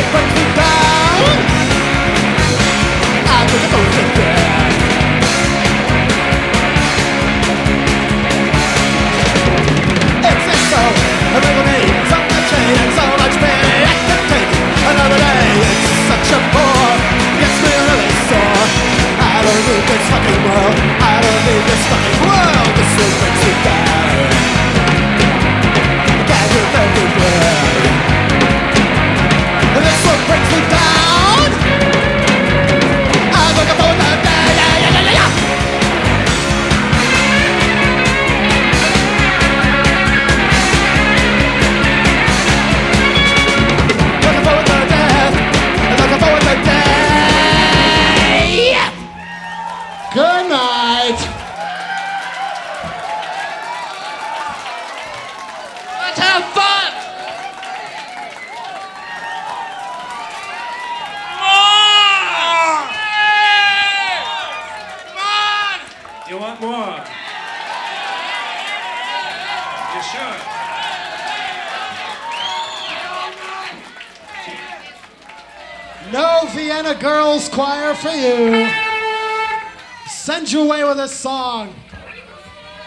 brings me down. I think I'm over there. It's so everybody, so much pain and so much pain. I can take another day. It's such a bore. Gets me really sore. I don't need this fucking world. I don't need this fucking world. This is brings me down. Can't do everywhere. This one brings me down. I'm looking for the day. Looking forward to death. Looking forward to day. Good night. Let's have fun! More! Come on! You want more? You sure? No Vienna Girls Choir for you. Send you away with a song.